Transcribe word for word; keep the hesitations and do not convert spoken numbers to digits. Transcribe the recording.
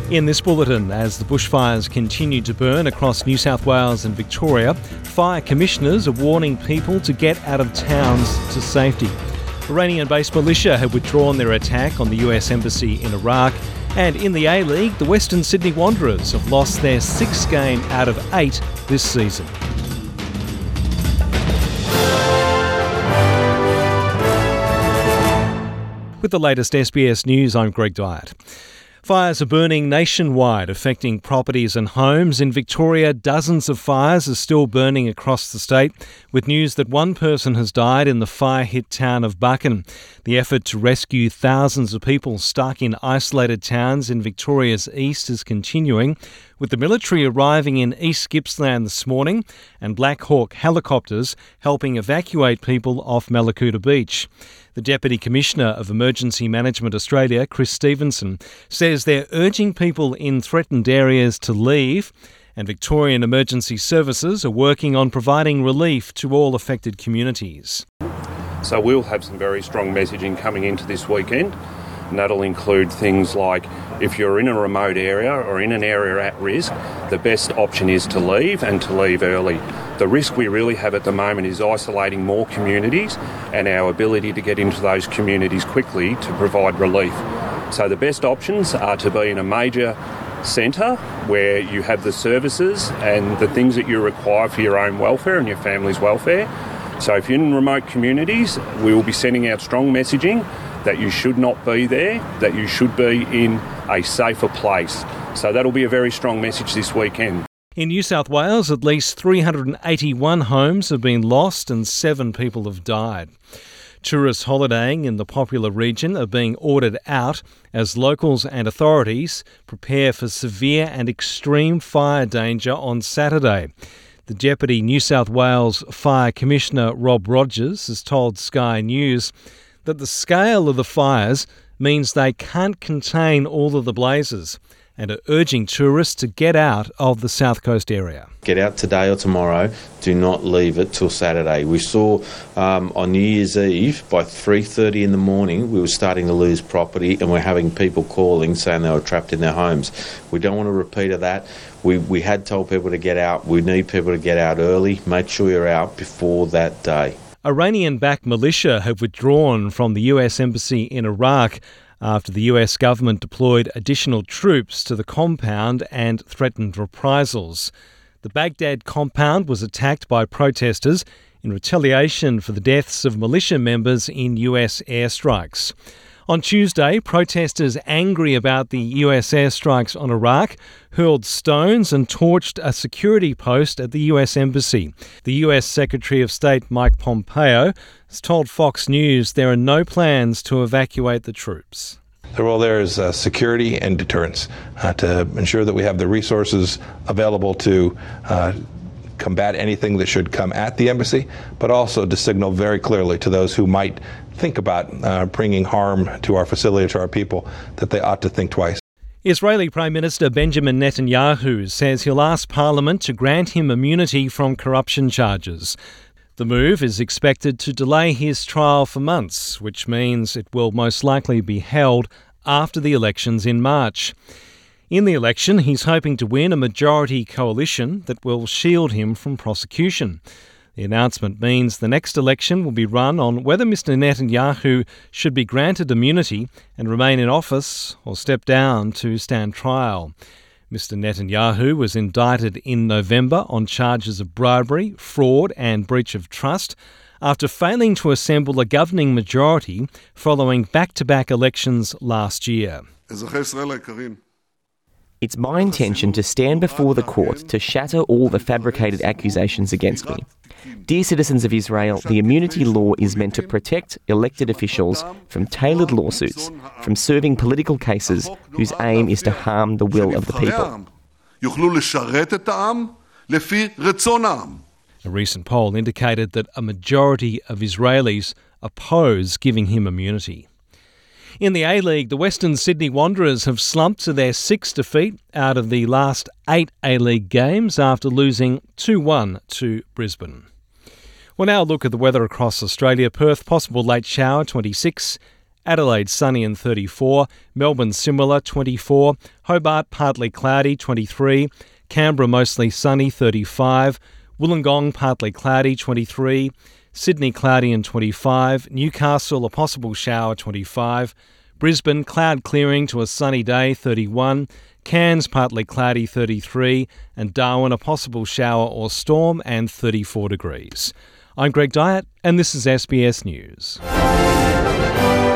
In this bulletin, as the bushfires continue to burn across New South Wales and Victoria, fire commissioners are warning people to get out of towns to safety. Iranian-based militia have withdrawn their attack on the U S Embassy in Iraq. And in the A-League, the Western Sydney Wanderers have lost their sixth game out of eight this season. With the latest S B S News, I'm Greg Dyett. Fires are burning nationwide, affecting properties and homes. In Victoria, dozens of fires are still burning across the state, with news that one person has died in the fire-hit town of Buchan. The effort to rescue thousands of people stuck in isolated towns in Victoria's east is continuing, with the military arriving in East Gippsland this morning and Black Hawk helicopters helping evacuate people off Mallacoota Beach. The Deputy Commissioner of Emergency Management Australia, Chris Stevenson, says they're urging people in threatened areas to leave, and Victorian Emergency Services are working on providing relief to all affected communities. So we'll have some very strong messaging coming into this weekend, and that'll include things like if you're in a remote area or in an area at risk, the best option is to leave and to leave early. The risk we really have at the moment is isolating more communities and our ability to get into those communities quickly to provide relief. So the best options are to be in a major centre where you have the services and the things that you require for your own welfare and your family's welfare. So if you're in remote communities, we will be sending out strong messaging that you should not be there, that you should be in a safer place. So that'll be a very strong message this weekend. In New South Wales, at least three hundred eighty-one homes have been lost and seven people have died. Tourists holidaying in the popular region are being ordered out as locals and authorities prepare for severe and extreme fire danger on Saturday. The Deputy New South Wales Fire Commissioner Rob Rogers has told Sky News that the scale of the fires means they can't contain all of the blazes and are urging tourists to get out of the South Coast area. Get out today or tomorrow. Do not leave it till Saturday. We saw um, on New Year's Eve by three thirty in the morning we were starting to lose property and we're having people calling saying they were trapped in their homes. We don't want a repeat of that. We, we had told people to get out. We need people to get out early. Make sure you're out before that day. Iranian-backed militia have withdrawn from the U S Embassy in Iraq after the U S government deployed additional troops to the compound and threatened reprisals. The Baghdad compound was attacked by protesters in retaliation for the deaths of militia members in U S airstrikes. On Tuesday, protesters angry about the U S airstrikes on Iraq hurled stones and torched a security post at the U S Embassy. The U S Secretary of State Mike Pompeo has told Fox News there are no plans to evacuate the troops. The role there is uh, security and deterrence uh, to ensure that we have the resources available to uh, combat anything that should come at the embassy, but also to signal very clearly to those who might think about uh, bringing harm to our facility, to our people, that they ought to think twice. Israeli Prime Minister Benjamin Netanyahu says he'll ask Parliament to grant him immunity from corruption charges. The move is expected to delay his trial for months, which means it will most likely be held after the elections in March. In the election, he's hoping to win a majority coalition that will shield him from prosecution. The announcement means the next election will be run on whether Mister Netanyahu should be granted immunity and remain in office or step down to stand trial. Mister Netanyahu was indicted in November on charges of bribery, fraud and breach of trust after failing to assemble a governing majority following back-to-back elections last year. It's my intention to stand before the court to shatter all the fabricated accusations against me. Dear citizens of Israel, the immunity law is meant to protect elected officials from tailored lawsuits, from serving political cases whose aim is to harm the will of the people. A recent poll indicated that a majority of Israelis oppose giving him immunity. In the A-League, the Western Sydney Wanderers have slumped to their sixth defeat out of the last eight A-League games after losing two one to Brisbane. We'll now look at the weather across Australia. Perth, possible late shower, twenty-six. Adelaide sunny and thirty-four, Melbourne similar twenty-four, Hobart partly cloudy twenty-three, Canberra mostly sunny thirty-five, Wollongong partly cloudy twenty-three, Sydney cloudy and twenty-five, Newcastle a possible shower twenty-five, Brisbane cloud clearing to a sunny day thirty-one, Cairns partly cloudy thirty-three, and Darwin a possible shower or storm and thirty-four degrees. I'm Greg Dyett and this is S B S News.